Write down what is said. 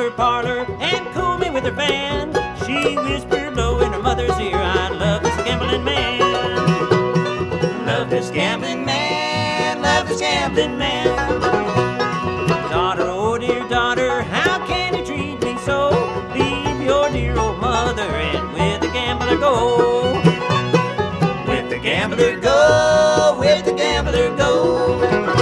her parlor and cool me with her fan. She whispered low in her mother's ear, I love this gambling man. Love this gambling man, love this gambling man.